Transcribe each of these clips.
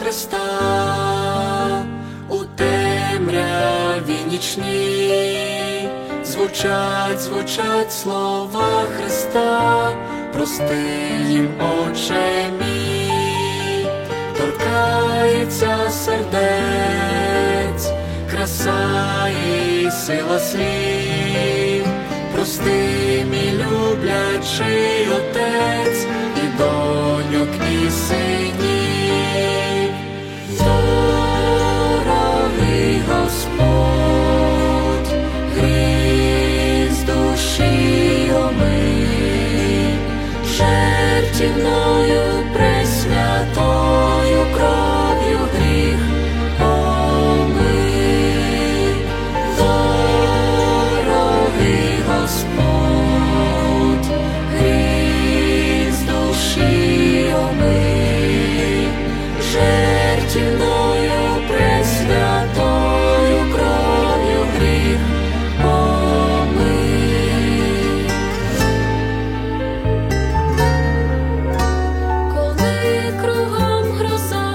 Христа у темряві нічній. Звучать слова Христа, прости їм, Отче мій. Торкається сердець краса і сила слів. Прости, мій люблячий Отець, і доньок, і синів. Дорогий Господь, гріх з душі омий, жертвною пресвятою кров'ю гріх омий. Дорогий Господь, гріх з душі омий, жертвною пресвятою кров'ю гріх омий. Коли кругом гроза,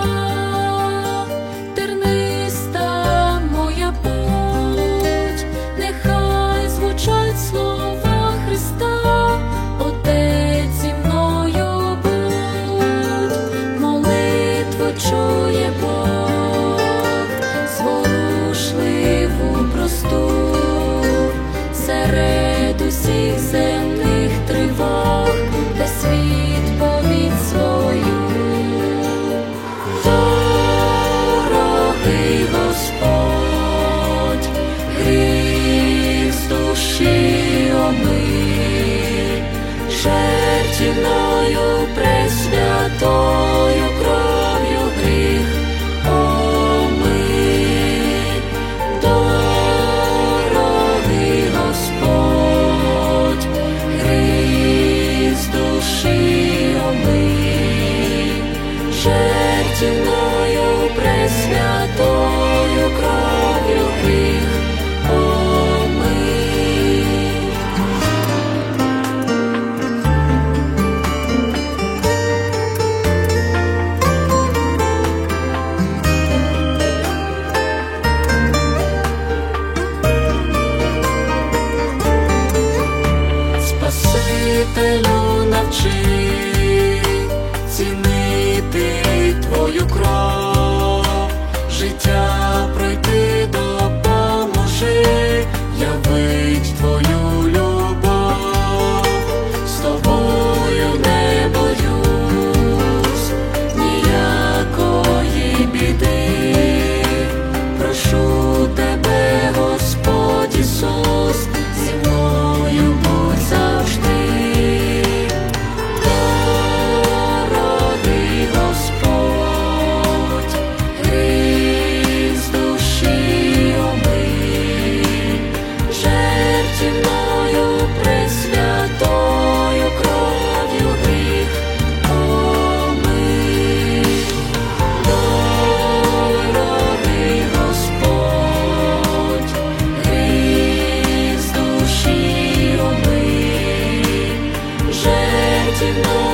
терниста моя путь, нехай звучать слова Христа, Отець зі мною будь. Молитву чує Бог, зворушливу просту, серед усіх земних тривог дасть відповідь свою. Дорогий Господь, гріх з душі омий, жертвною пресвятою кров'ю гріх омий. Дорогий Господь, гріх з душі омий, жертвною пресвятою кров'ю гріх омий. Спасителю, навчи цінити твою кров, життя пройти допоможи, явить твою любов. З тобою не боюсь ніякої біди, прошу тебе, Господь Ісус, зі мною будь завжди. Дорогий Господь, гріх з душі омий, жертвною пресвятою кров'ю гріх омий. Дорогий Господь, гріх з душі омий, жертвною